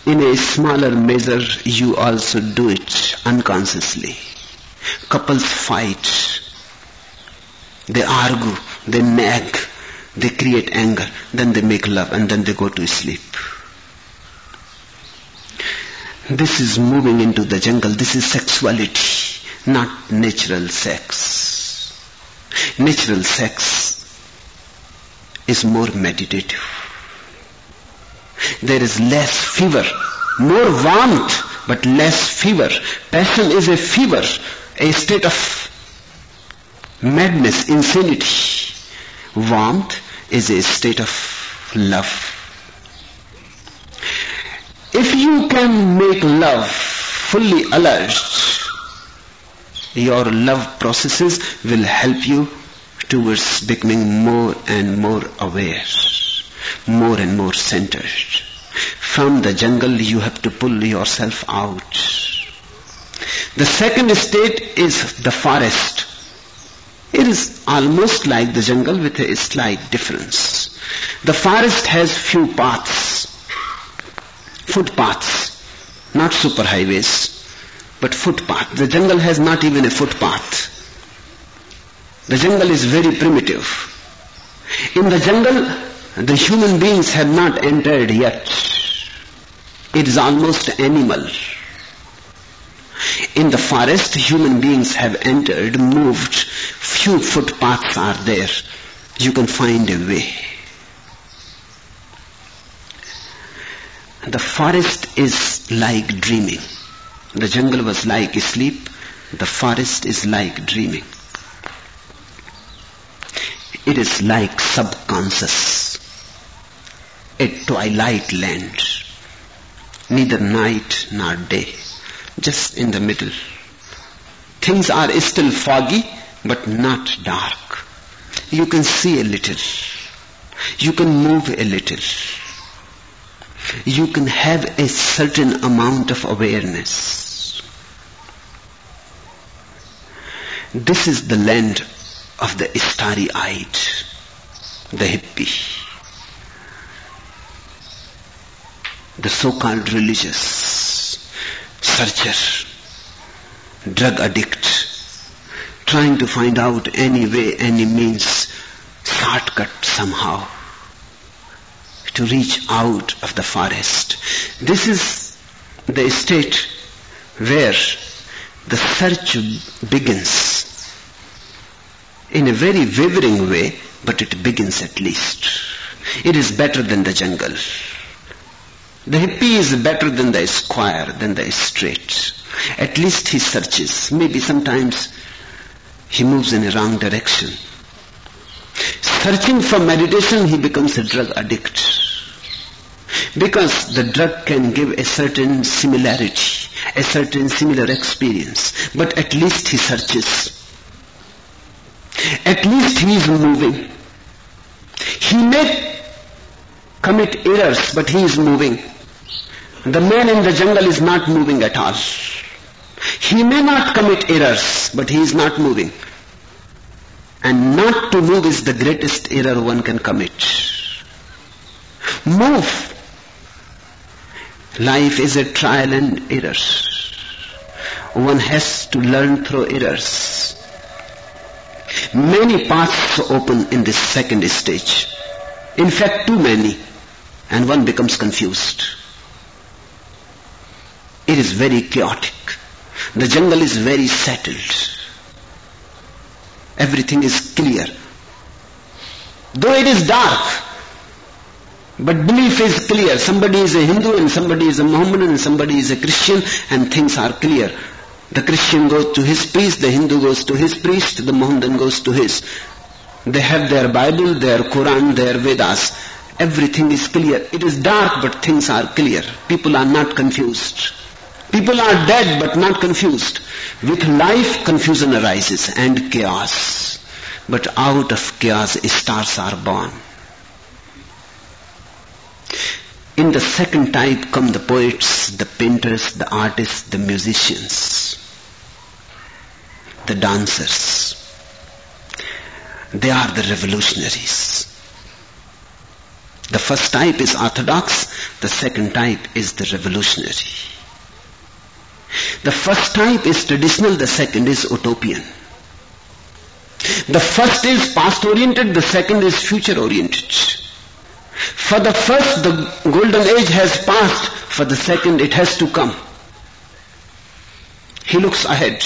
In a smaller measure, you also do it unconsciously. Couples fight, they argue, they nag, they create anger, then they make love, and then they go to sleep. This is moving into the jungle. This is sexuality, not natural sex. Natural sex is more meditative. There is less fever, more warmth, but less fever. Passion is a fever, a state of madness, insanity. Warmth is a state of love. If you can make love fully alert, your love processes will help you towards becoming more and more aware, more and more centered. From the jungle you have to pull yourself out. The second state is the forest. It is almost like the jungle with a slight difference. The forest has few paths, footpaths, not superhighways, but footpath. The jungle has not even a footpath. The jungle is very primitive. In the jungle, the human beings have not entered yet. It is almost animal. In the forest, human beings have entered, moved. Few footpaths are there. You can find a way. The forest is like dreaming. The jungle was like sleep. The forest is like dreaming. It is like subconscious, a twilight land, neither night nor day, just in the middle. Things are still foggy, but not dark. You can see a little. You can move a little. You can have a certain amount of awareness. This is the land of the starry-eyed, the hippie, the so-called religious, searcher, drug addict, trying to find out any way, any means, shortcut somehow to reach out of the forest. This is the state where the search begins. In a very wavering way, but it begins at least. It is better than the jungle. The hippie is better than the squire, than the straight. At least he searches. Maybe sometimes he moves in a wrong direction. Searching for meditation, he becomes a drug addict. Because the drug can give a certain similarity, a certain similar experience. But at least he searches. At least he is moving. He may commit errors, but he is moving. The man in the jungle is not moving at all. He may not commit errors, but he is not moving. And not to move is the greatest error one can commit. Move. Life is a trial and error. One has to learn through errors. Many paths open in this second stage. In fact, too many. And one becomes confused. It is very chaotic. The jungle is very settled. Everything is clear. Though it is dark, but belief is clear. Somebody is a Hindu and somebody is a Mohammedan and somebody is a Christian, and things are clear. The Christian goes to his priest, the Hindu goes to his priest, the Mohammedan goes to his. They have their Bible, their Quran, their Vedas. Everything is clear. It is dark, but things are clear. People are not confused. People are dead, but not confused. With life, confusion arises and chaos. But out of chaos, stars are born. In the second type come the poets, the painters, the artists, the musicians, the dancers. They are the revolutionaries. The first type is orthodox, The second type is the revolutionary. The first type is traditional, the second is utopian. The first is past-oriented, the second is future-oriented. For the first, the golden age has passed. For the second, it has to come. He looks ahead.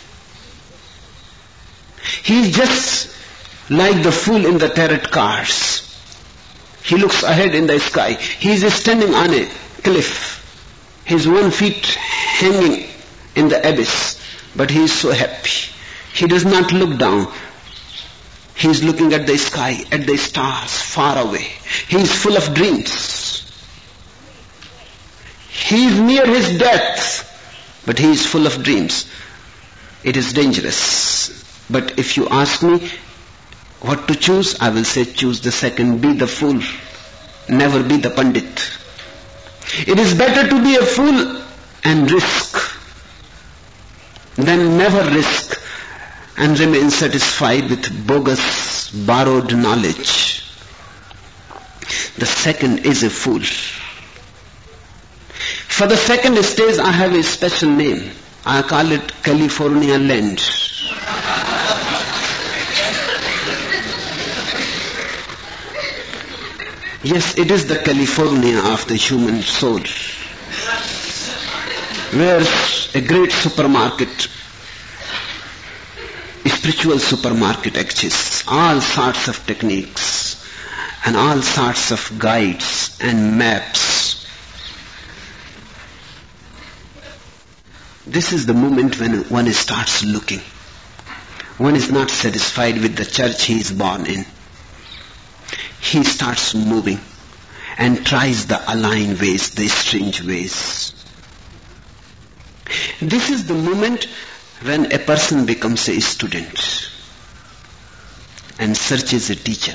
He is just like the fool in the tarot cards. He looks ahead in the sky. He is standing on a cliff. His 1 foot hanging in the abyss. But he is so happy. He does not look down. He is looking at the sky, at the stars, far away. He is full of dreams. He is near his death, but he is full of dreams. It is dangerous. But if you ask me what to choose, I will say choose the second. Be the fool. Never be the pandit. It is better to be a fool and risk than never risk and remain satisfied with bogus, borrowed knowledge. The second is a fool. For the second stage, I have a special name. I call it California land. Yes, it is the California of the human soul, where a great supermarket, a spiritual supermarket exists. All sorts of techniques and all sorts of guides and maps. This is the moment when one starts looking. One is not satisfied with the church he is born in. He starts moving and tries the align ways, the strange ways. This is the moment when a person becomes a student and searches a teacher.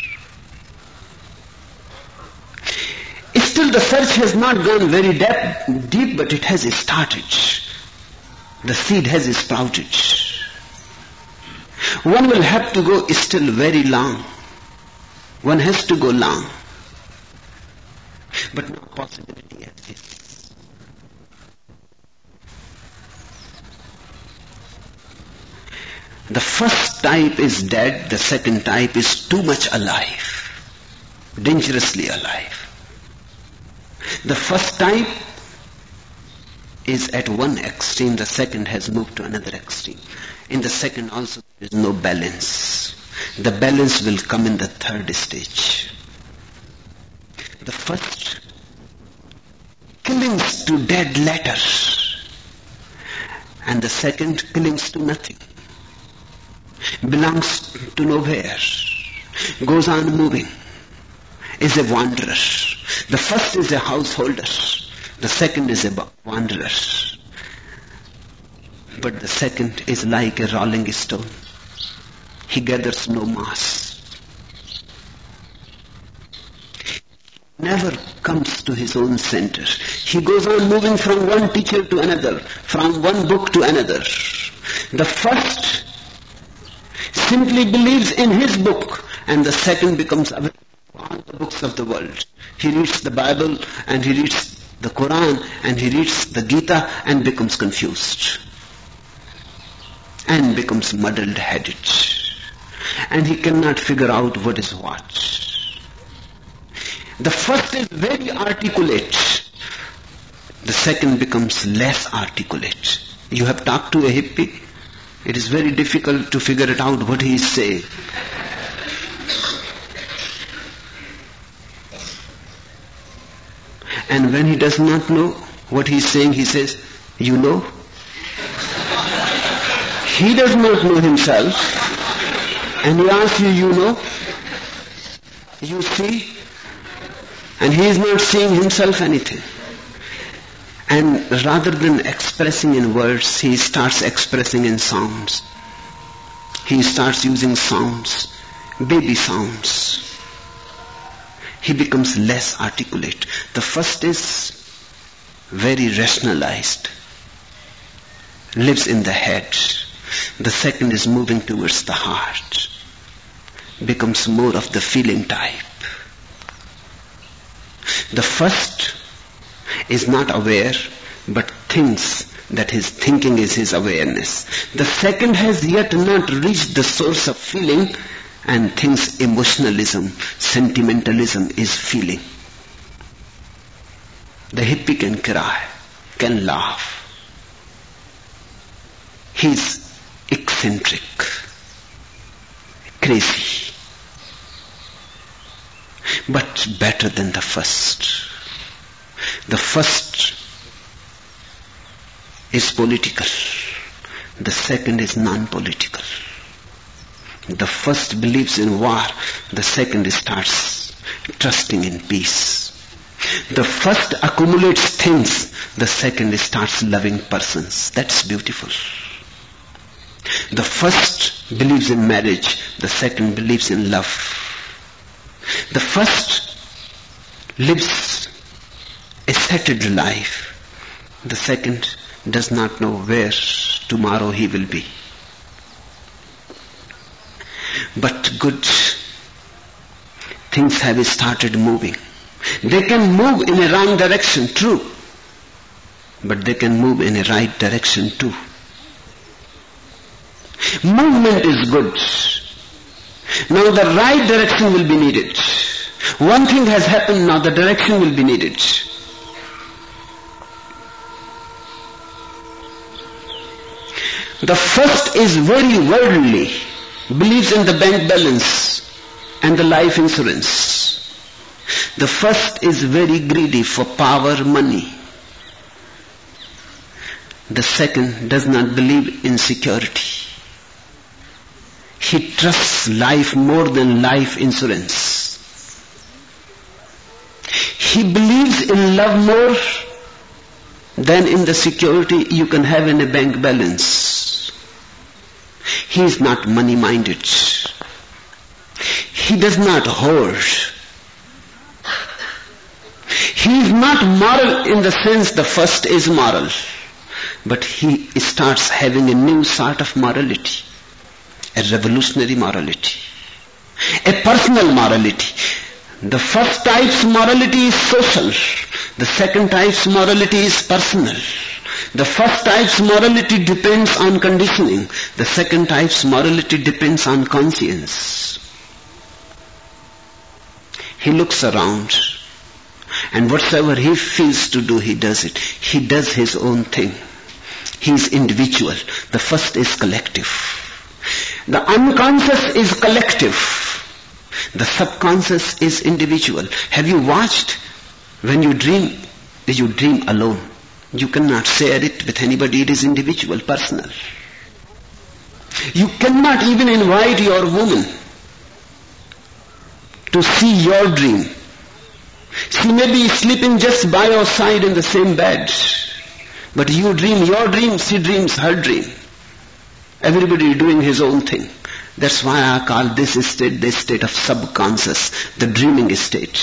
Still the search has not gone very deep, but it has started. The seed has sprouted. One will have to go still very long. One has to go long. But no possibility exists. The first type is dead, the second type is too much alive, dangerously alive. The first type is at one extreme, the second has moved to another extreme. In the second also there is no balance. The balance will come in the third stage. The first clings to dead letter, and the second clings to nothing, belongs to nowhere, goes on moving, is a wanderer. The first is a householder, the second is a wanderer. But the second is like a rolling stone. He gathers no mass. Never comes to his own center. He goes on moving from one teacher to another, from one book to another. The first simply believes in his book, and the second becomes aware of all the books of the world. He reads the Bible, and he reads the Quran, and he reads the Gita, and becomes confused, and becomes muddled-headed. And he cannot figure out what is what. The first is very articulate. The second becomes less articulate. You have talked to a hippie, it is very difficult to figure it out what he is saying. And when he does not know what he is saying, he says, "You know?" He does not know himself. And he asks you, "You know?" You see? And he is not seeing himself anything. And rather than expressing in words, he starts expressing in sounds. He starts using sounds, baby sounds. He becomes less articulate. The first is very rationalized, lives in the head. The second is moving towards the heart, becomes more of the feeling type. The first is not aware, but thinks that his thinking is his awareness. The second has yet not reached the source of feeling and thinks emotionalism, sentimentalism is feeling. The hippie can cry, can laugh. He's eccentric, crazy, but better than the first. The first is political. The second is non-political. The first believes in war. The second starts trusting in peace. The first accumulates things. The second starts loving persons. That's beautiful. The first believes in marriage. The second believes in love. The first lives a settled life. The second does not know where tomorrow he will be. But good things have started moving. They can move in a wrong direction, true. But they can move in a right direction too. Movement is good. Now the right direction will be needed. One thing has happened, now the direction will be needed. The first is very worldly, believes in the bank balance and the life insurance. The first is very greedy for power, money. The second does not believe in security. He trusts life more than life insurance. He believes in love more than in the security you can have in a bank balance. He is not money-minded. He does not hoard. He is not moral in the sense the first is moral. But he starts having a new sort of morality. A revolutionary morality. A personal morality. The first type's morality is social. The second type's morality is personal. The first type's morality depends on conditioning. The second type's morality depends on conscience. He looks around and whatsoever he feels to do, he does it. He does his own thing. He is individual. The first is collective. The unconscious is collective. The subconscious is individual. Have you watched when you dream alone? You cannot share it with anybody. It is individual, personal. You cannot even invite your woman to see your dream. She may be sleeping just by your side in the same bed. But you dream your dream, she dreams her dream. Everybody doing his own thing. That's why I call this state the state of subconscious, the dreaming state.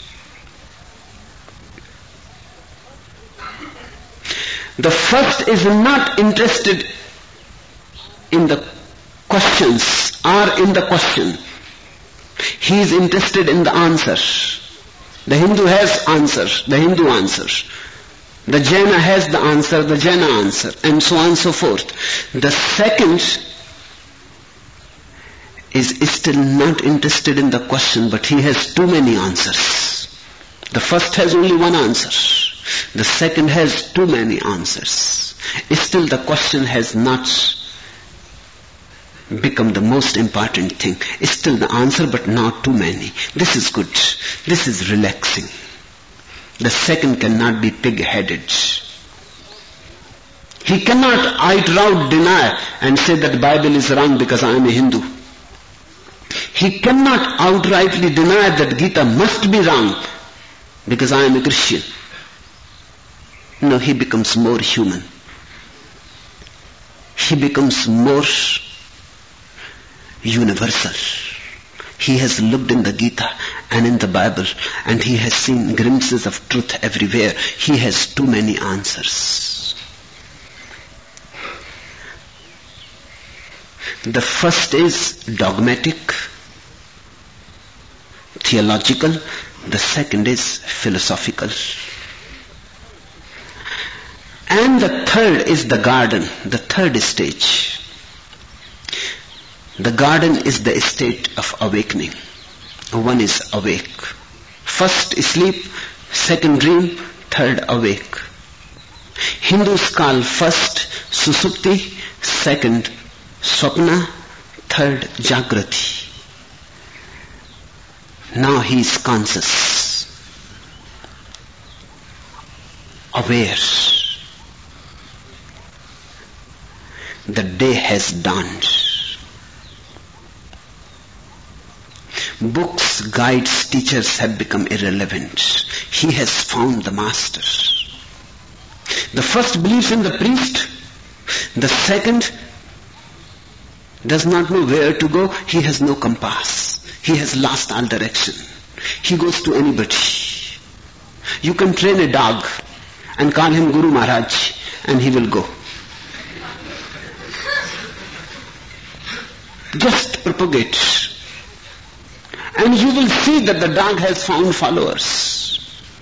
The first is not interested in the questions or in the question. He is interested in the answer. The Hindu has answers, the Hindu answers. The Jaina has the answer, the Jaina answer, and so on and so forth. The second is still not interested in the question, but he has too many answers. The first has only one answer. The second has too many answers. Still the question has not become the most important thing. Still the answer, but not too many. This is good. This is relaxing. The second cannot be pig-headed. He cannot outright deny and say that the Bible is wrong because I am a Hindu. He cannot outrightly deny that Gita must be wrong because I am a Christian. No, he becomes more human. He becomes more universal. He has looked in the Gita and in the Bible and he has seen glimpses of truth everywhere. He has too many answers. The first is dogmatic, theological. The second is philosophical. And the third is the garden, the third stage. The garden is the state of awakening. One is awake. First sleep, second dream, third awake. Hindus call first Susupti, second Swapna, third Jagrati. Now he is conscious, aware. The day has dawned. Books, guides, teachers have become irrelevant. He has found the master. The first believes in the priest. The second does not know where to go. He has no compass. He has lost all direction. He goes to anybody. You can train a dog and call him Guru Maharaj and he will go. Just propagate. And you will see that the dog has found followers.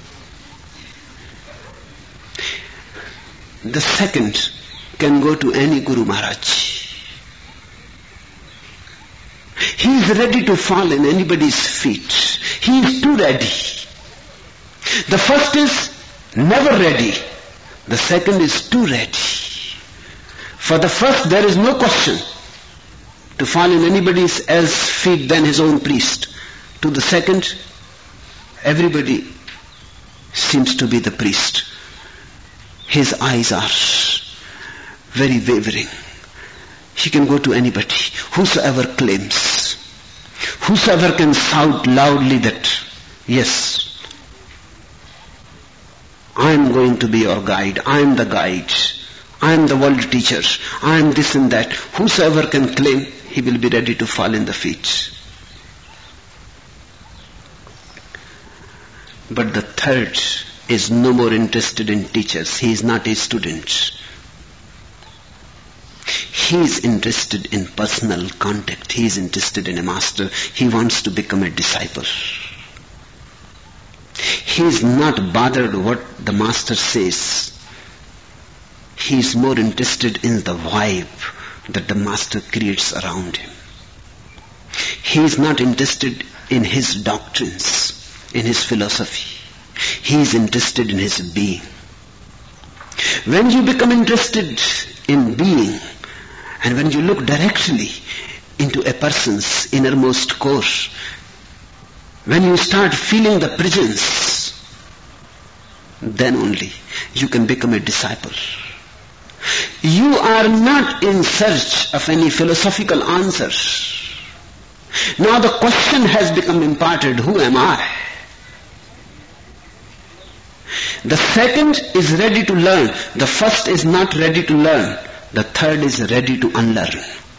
The second can go to any Guru Maharaj. He is ready to fall in anybody's feet. He is too ready. The first is never ready. The second is too ready. For the first there is no question to fall in anybody else's feet than his own priest. To the second, everybody seems to be the priest. His eyes are very wavering. He can go to anybody, whosoever claims, whosoever can shout loudly that, yes, I am going to be your guide, I am the guide, I am the world teacher, I am this and that. Whosoever can claim, he will be ready to fall in the feet. But the third is no more interested in teachers. He is not a student. He is interested in personal contact. He is interested in a master. He wants to become a disciple. He is not bothered what the master says. He is more interested in the vibe that the master creates around him. He is not interested in his doctrines, in his philosophy. He is interested in his being. When you become interested in being, and when you look directly into a person's innermost core, when you start feeling the presence, then only you can become a disciple. You are not in search of any philosophical answer. Now the question has become imparted, who am I? The second is ready to learn. The first is not ready to learn. The third is ready to unlearn.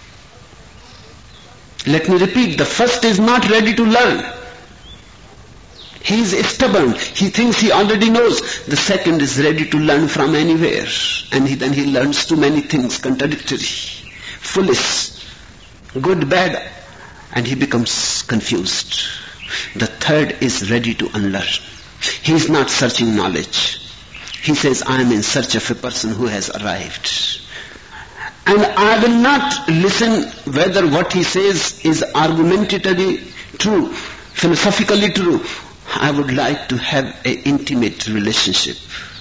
Let me repeat, the first is not ready to learn. He is stubborn. He thinks he already knows. The second is ready to learn from anywhere. And then he learns too many things, contradictory, foolish, good, bad, and he becomes confused. The third is ready to unlearn. He is not searching knowledge. He says, I am in search of a person who has arrived. And I will not listen whether what he says is argumentatively true, philosophically true. I would like to have an intimate relationship.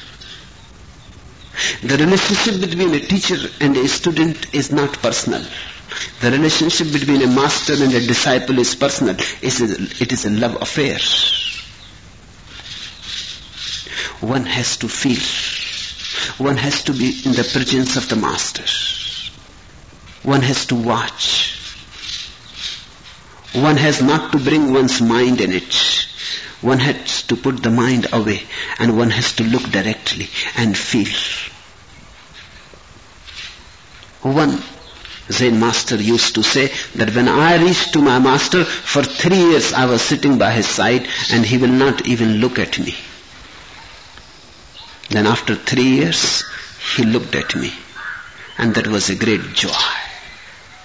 The relationship between a teacher and a student is not personal. The relationship between a master and a disciple is personal. It is a love affair. One has to feel. One has to be in the presence of the master. One has to watch. One has not to bring one's mind in it. One has to put the mind away and one has to look directly and feel. One Zen master used to say that when I reached to my master, for 3 years I was sitting by his side and he will not even look at me. Then after 3 years, he looked at me and that was a great joy.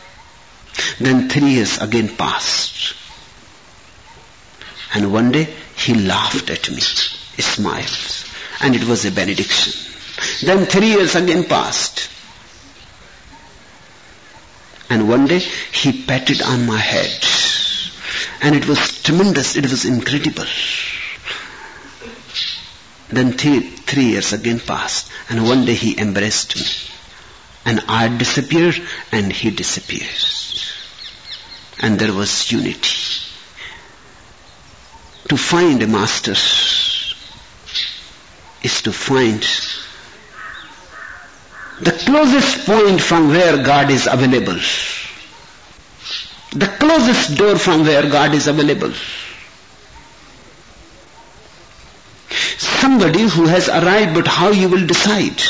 Then 3 years again passed. And one day He laughed at me, smiled, and it was a benediction. Then 3 years again passed. And one day he patted on my head. And it was tremendous, it was incredible. Then 3 years again passed, and one day he embraced me. And I disappeared, and he disappeared. And there was unity. To find a master is to find the closest point from where God is available. The closest door from where God is available. Somebody who has arrived, but how you will decide?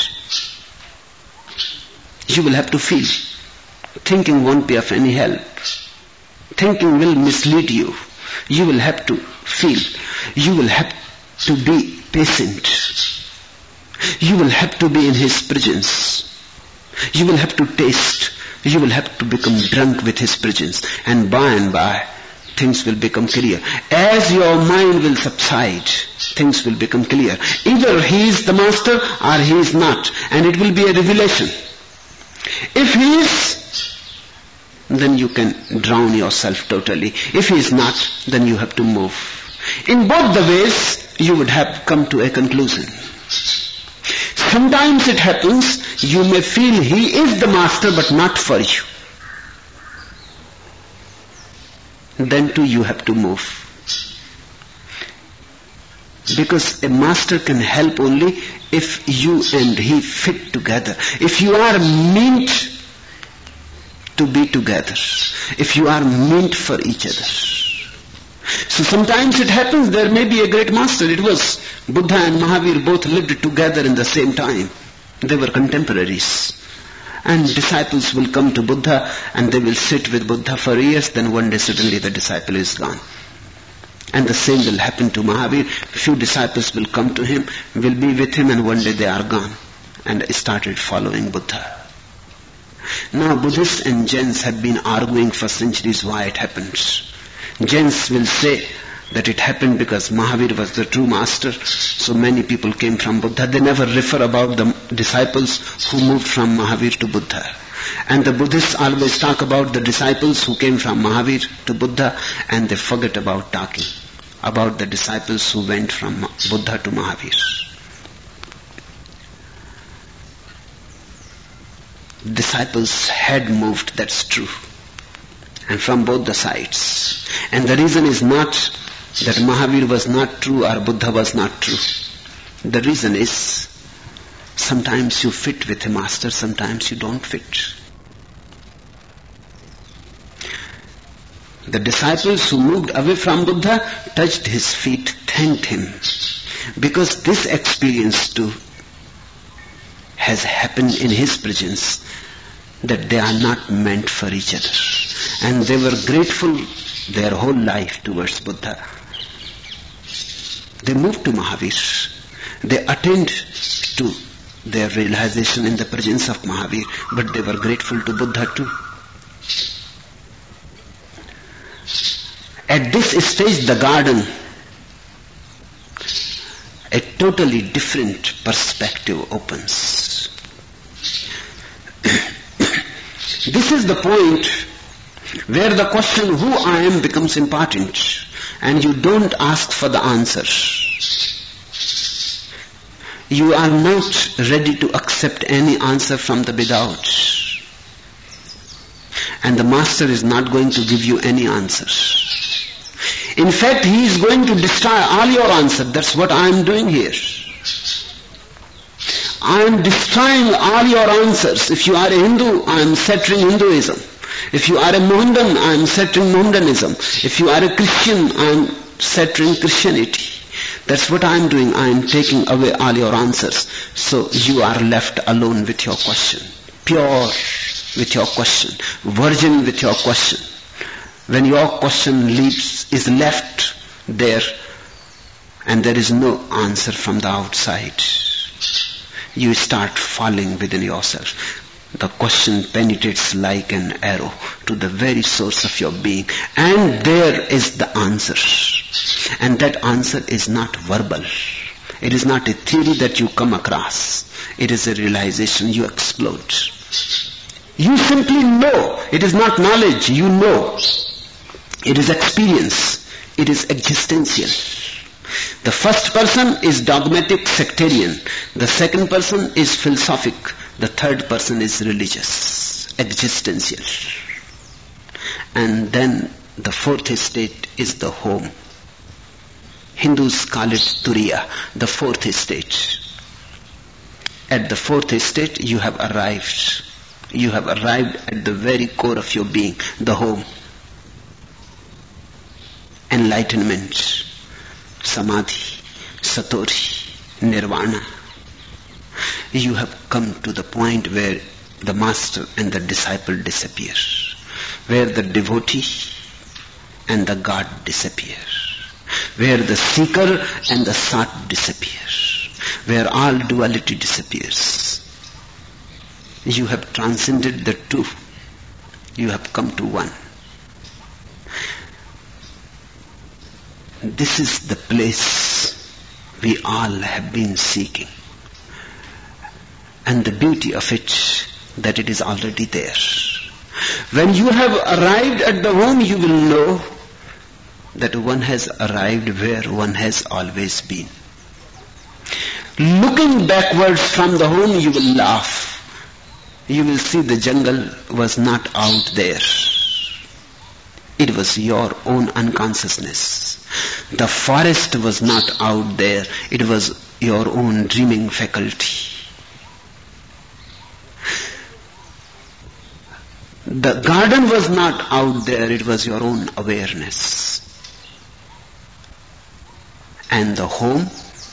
You will have to feel. Thinking won't be of any help. Thinking will mislead you. You will have to feel. You will have to be patient. You will have to be in His presence. You will have to taste. You will have to become drunk with His presence. And by, things will become clear. As your mind will subside, things will become clear. Either He is the master or He is not. And it will be a revelation. If He is, then you can drown yourself totally. If He is not, then you have to move. In both the ways, you would have come to a conclusion. Sometimes it happens, you may feel He is the master, but not for you. Then too you have to move. Because a master can help only if you and he fit together. If you are meant to be together. If you are meant for each other. So sometimes it happens there may be a great master. It was Buddha and Mahavir both lived together in the same time. They were contemporaries. And disciples will come to Buddha and they will sit with Buddha for years. Then one day suddenly the disciple is gone. And the same will happen to Mahavir. Few disciples will come to him, will be with him, and one day they are gone. And started following Buddha. Now Buddhists and Jains have been arguing for centuries why it happens. Jains will say that it happened because Mahavir was the true master, so many people came from Buddha. They never refer about the disciples who moved from Mahavir to Buddha. And the Buddhists always talk about the disciples who came from Mahavir to Buddha, and they forget about talking about the disciples who went from Buddha to Mahavir. Disciples had moved, that's true. And from both the sides. And the reason is not that Mahavir was not true or Buddha was not true. The reason is, sometimes you fit with a master, sometimes you don't fit. The disciples who moved away from Buddha touched his feet, thanked him. Because this experience too has happened in his presence, that they are not meant for each other. And they were grateful their whole life towards Buddha. They moved to Mahavir. They attained to their realization in the presence of Mahavir, but they were grateful to Buddha too. At this stage, the garden, a totally different perspective opens. This is the point where the question who I am becomes important, and you don't ask for the answer. You are not ready to accept any answer from the without. And the master is not going to give you any answers. In fact, he is going to destroy all your answers. That's what I am doing here. I am destroying all your answers. If you are a Hindu, I am settling Hinduism. If you are a Mohammedan, I am settling Mohammedanism. If you are a Christian, I am settling Christianity. That's what I am doing. I am taking away all your answers. So you are left alone with your question. Pure with your question. Virgin with your question. When your question is left there and there is no answer from the outside, you start falling within yourself. The question penetrates like an arrow to the very source of your being. And there is the answer. And that answer is not verbal. It is not a theory that you come across. It is a realization you explode. You simply know. It is not knowledge. You know. It is experience. It is existential. The first person is dogmatic sectarian. The second person is philosophic. The third person is religious, existential. And then the fourth state is the home. Hindus call it Turiya, the fourth state. At the fourth state you have arrived. You have arrived at the very core of your being, the home. Enlightenment, Samadhi, Satori, Nirvana. You have come to the point where the master and the disciple disappear, where the devotee and the God disappear, where the seeker and the sought disappear, where all duality disappears. You have transcended the two. You have come to one. This is the place we all have been seeking. And the beauty of it, that it is already there. When you have arrived at the home, you will know that one has arrived where one has always been. Looking backwards from the home, you will laugh. You will see the jungle was not out there. It was your own unconsciousness. The forest was not out there. It was your own dreaming faculty. The garden was not out there. It was your own awareness. And the home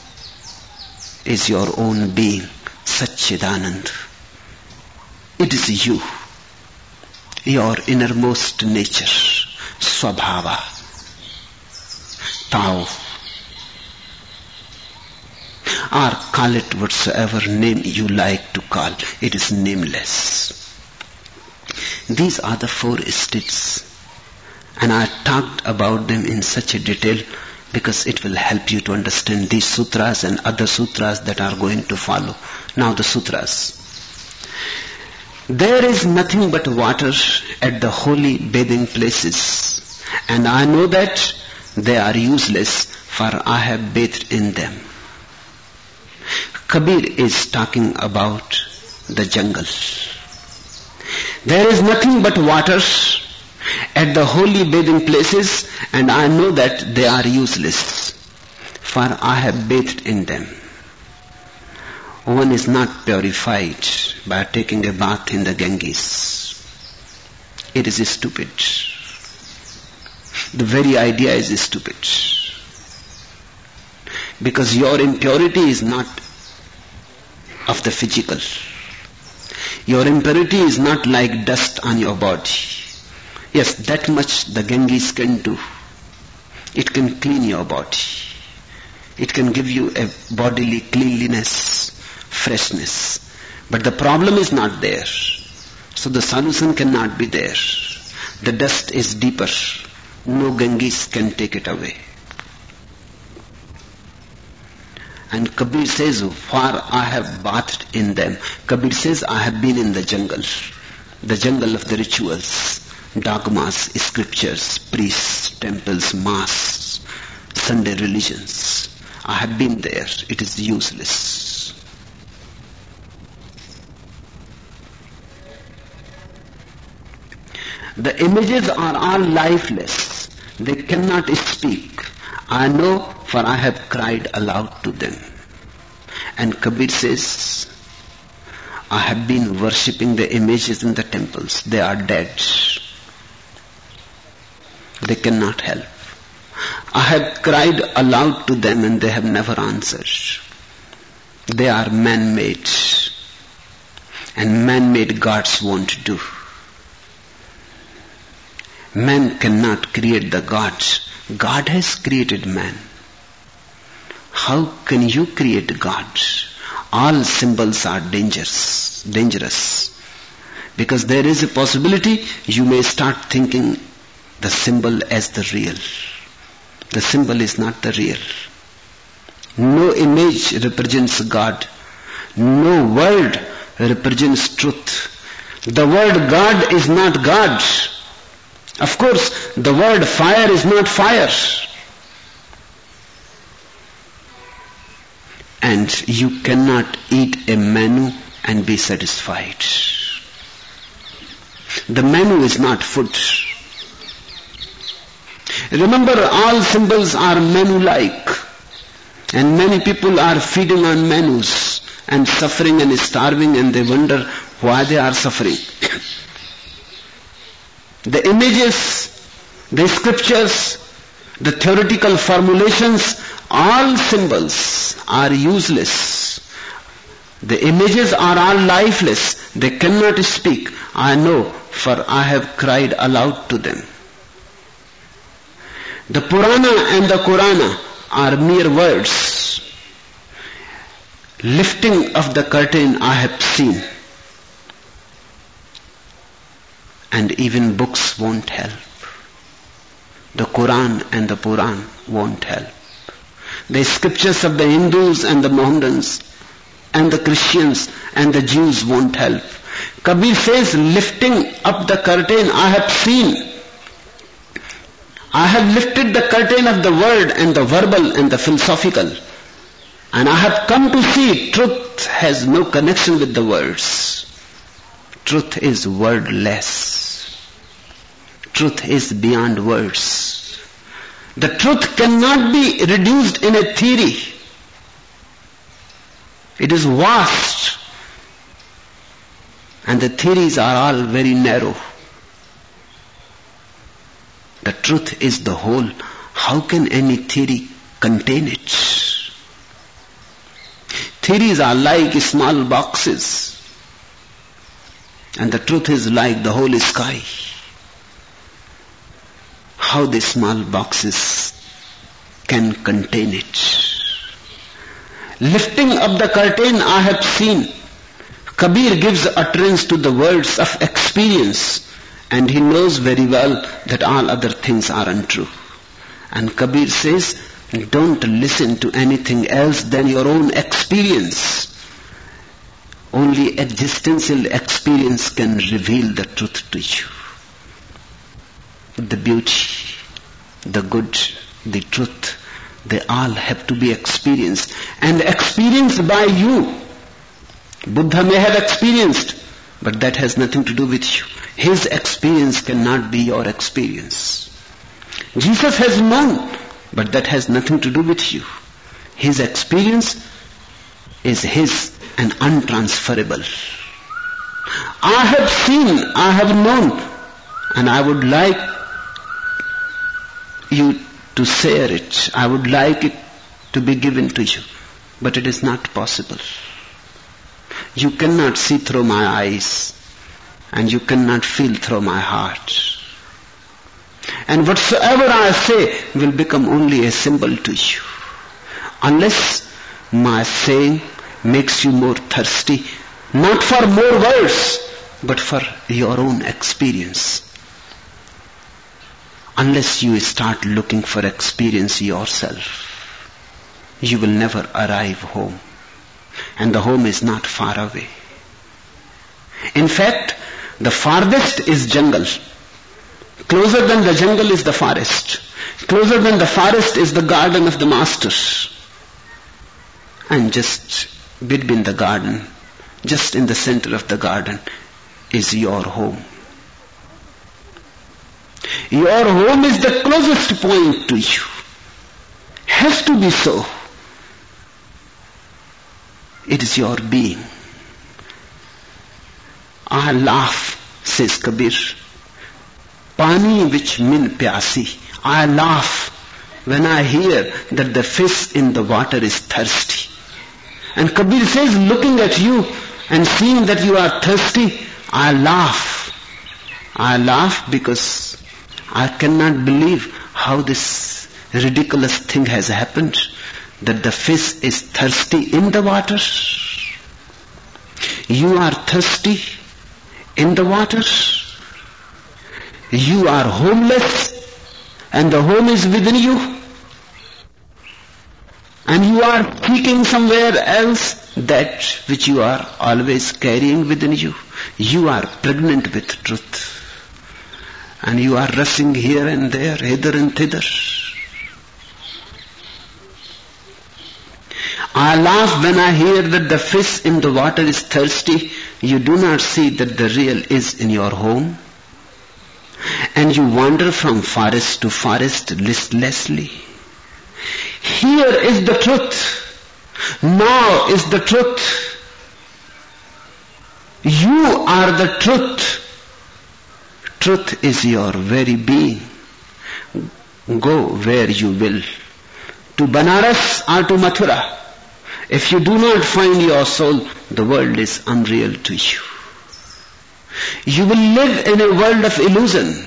is your own being, Satchidanand. It is you, your innermost nature, Swabhava, Tao, or call it whatsoever name you like to call. It is nameless. These are the four states, and I talked about them in such a detail because it will help you to understand these sutras and other sutras that are going to follow. Now the sutras. There is nothing but water at the holy bathing places, and I know that they are useless, for I have bathed in them. Kabir is talking about the jungle. There is nothing but water at the holy bathing places, and I know that they are useless, for I have bathed in them. One is not purified by taking a bath in the Ganges. It is stupid. The very idea is stupid. Because your impurity is not of the physical. Your impurity is not like dust on your body. Yes, that much the Ganges can do. It can clean your body. It can give you a bodily cleanliness, freshness. But the problem is not there. So the solution cannot be there. The dust is deeper. No Ganges can take it away. And Kabir says, for I have bathed in them. Kabir says, I have been in the jungle of the rituals, dogmas, scriptures, priests, temples, masks, Sunday religions. I have been there. It is useless. The images are all lifeless. They cannot speak. I know, for I have cried aloud to them. And Kabir says, I have been worshipping the images in the temples. They are dead. They cannot help. I have cried aloud to them and they have never answered. They are man-made. And man-made gods won't do. Man cannot create the gods. God has created man. How can you create God? All symbols are dangerous. Because there is a possibility you may start thinking the symbol as the real. The symbol is not the real. No image represents God. No word represents truth. The word God is not God. Of course, the word fire is not fire. And you cannot eat a menu and be satisfied. The menu is not food. Remember, all symbols are menu-like. And many people are feeding on menus and suffering and starving, and they wonder why they are suffering. The images, the scriptures, the theoretical formulations, all symbols are useless. The images are all lifeless. They cannot speak. I know, for I have cried aloud to them. The Purana and the Qurana are mere words. Lifting of the curtain I have seen. And even books won't help. The Quran and the Puran won't help. The scriptures of the Hindus and the Mohammedans and the Christians and the Jews won't help. Kabir says, lifting up the curtain I have seen. I have lifted the curtain of the word and the verbal and the philosophical. And I have come to see truth has no connection with the words. Truth is wordless. Truth is beyond words. The truth cannot be reduced in a theory. It is vast. And the theories are all very narrow. The truth is the whole. How can any theory contain it? Theories are like small boxes. And the truth is like the whole sky. How the small boxes can contain it? Lifting up the curtain I have seen. Kabir gives utterance to the words of experience. And he knows very well that all other things are untrue. And Kabir says, don't listen to anything else than your own experience. Only existential experience can reveal the truth to you. The beauty, the good, the truth, they all have to be experienced. And experienced by you. Buddha may have experienced, but that has nothing to do with you. His experience cannot be your experience. Jesus has known, but that has nothing to do with you. His experience is his and untransferable. I have seen, I have known, and I would like you to share it. I would like it to be given to you. But it is not possible. You cannot see through my eyes. And you cannot feel through my heart. And whatsoever I say will become only a symbol to you. Unless my saying makes you more thirsty, not for more words, but for your own experience. Unless you start looking for experience yourself, you will never arrive home. And the home is not far away. In fact, the farthest is jungle. Closer than the jungle is the forest. Closer than the forest is the garden of the master. And just between the garden, just in the center of the garden, is your home. Your home is the closest point to you. Has to be so. It is your being. I laugh, says Kabir. Pani which min pyasi. I laugh when I hear that the fish in the water is thirsty. And Kabir says, looking at you and seeing that you are thirsty, I laugh. I laugh because I cannot believe how this ridiculous thing has happened, that the fish is thirsty in the water. You are thirsty in the water. You are homeless and the home is within you. And you are seeking somewhere else that which you are always carrying within you. You are pregnant with truth. And you are rushing here and there, hither and thither. I laugh when I hear that the fish in the water is thirsty. You do not see that the real is in your home. And you wander from forest to forest listlessly. Here is the truth. Now is the truth. You are the truth. Truth is your very being. Go where you will. To Banaras or to Mathura. If you do not find your soul, the world is unreal to you. You will live in a world of illusion.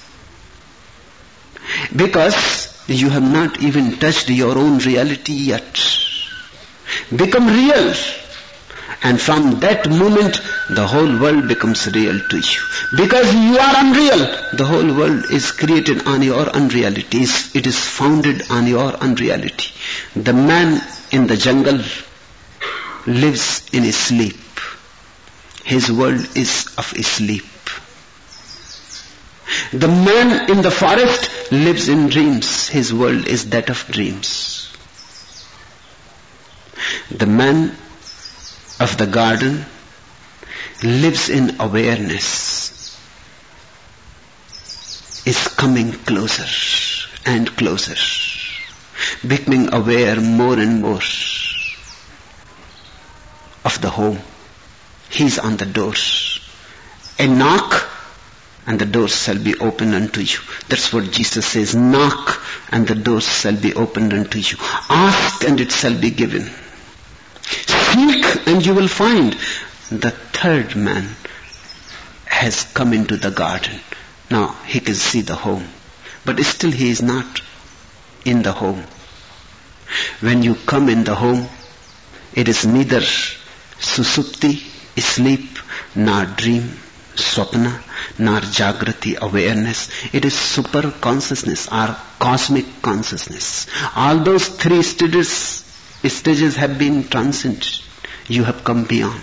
Because you have not even touched your own reality yet. Become real. And from that moment, the whole world becomes real to you. Because you are unreal, the whole world is created on your unreality. It is founded on your unreality. The man in the jungle lives in his sleep. His world is of sleep. The man in the forest lives in dreams. His world is that of dreams. The man of the garden lives in awareness, is coming closer and closer, becoming aware more and more of the home. He is on the door. A knock and the doors shall be opened unto you. That's what Jesus says. Knock and the doors shall be opened unto you. Ask and it shall be given. Seek and you will find. The third man has come into the garden. Now he can see the home. But still he is not in the home. When you come in the home, it is neither susupti, sleep, nor dream, swapna, nor jagrati, awareness. It is super consciousness or cosmic consciousness. All those three stages have been transcended. You have come beyond.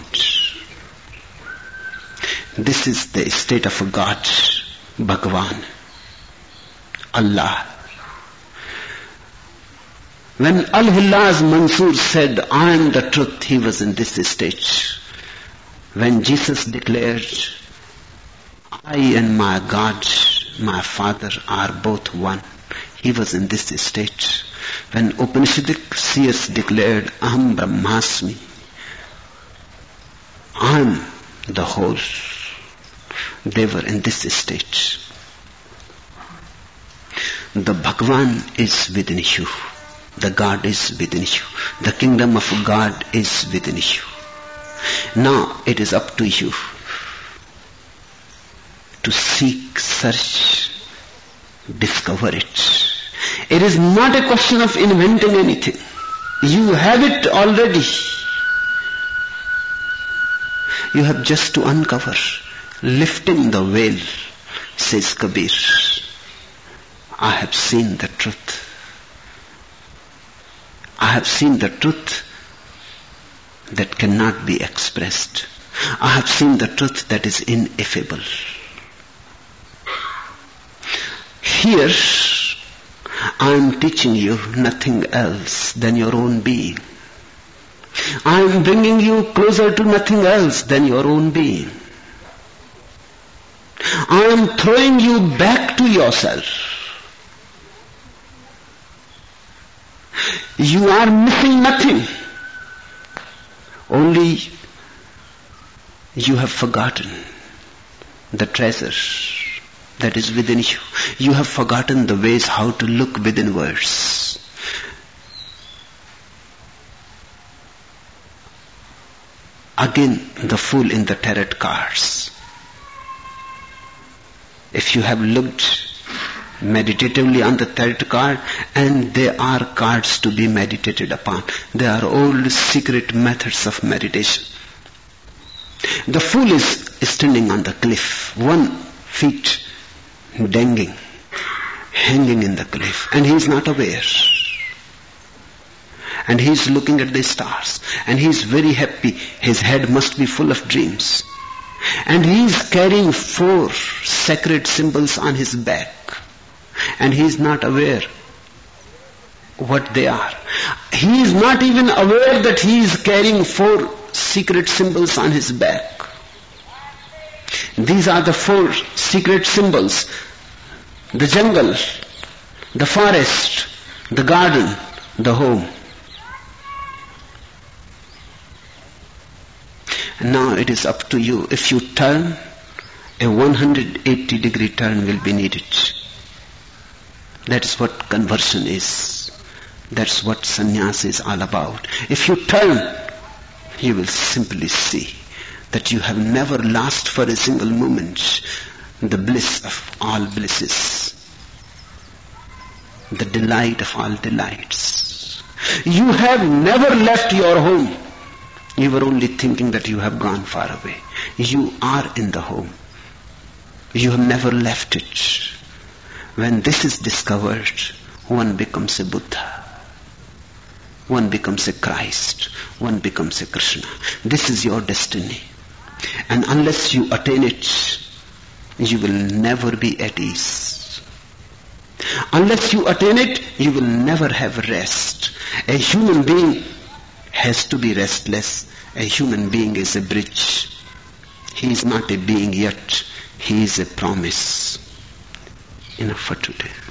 This is the state of God, Bhagavan, Allah. When Al-Hillaz Mansur said, I am the truth, he was in this state. When Jesus declared, I and my God, my Father are both one, he was in this state. When Upanishadic seers declared, Aham Brahmasmi, I am the whole, they were in this state. The Bhagavan is within you. The God is within you. The kingdom of God is within you. Now it is up to you to seek, search, discover it. It is not a question of inventing anything. You have it already. You have just to uncover. Lifting the veil, says Kabir. I have seen the truth. I have seen the truth that cannot be expressed. I have seen the truth that is ineffable. Here, I am teaching you nothing else than your own being. I am bringing you closer to nothing else than your own being. I am throwing you back to yourself. You are missing nothing. Only you have forgotten the treasure that is within you. You have forgotten the ways how to look within words. Again, the fool in the tarot cards. If you have looked meditatively on the tarot card, and they are cards to be meditated upon. They are old secret methods of meditation. The fool is standing on the cliff, one feet dangling, hanging in the cliff, and he is not aware. And he is looking at the stars, and he is very happy. His head must be full of dreams. And he is carrying 4 sacred symbols on his back, and he is not aware what they are. He is not even aware that he is carrying 4 secret symbols on his back. These are the 4 secret symbols: the jungle, the forest, the garden, the home. And now it is up to you. If you turn, a 180-degree turn will be needed. That's what conversion is. That's what sannyas is all about. If you turn, you will simply see that you have never lost for a single moment the bliss of all blisses, the delight of all delights. You have never left your home. You were only thinking that you have gone far away. You are in the home. You have never left it. When this is discovered, one becomes a Buddha. One becomes a Christ. One becomes a Krishna. This is your destiny. And unless you attain it, you will never be at ease. Unless you attain it, you will never have rest. A human being has to be restless. A human being is a bridge. He is not a being yet. He is a promise. Enough for today.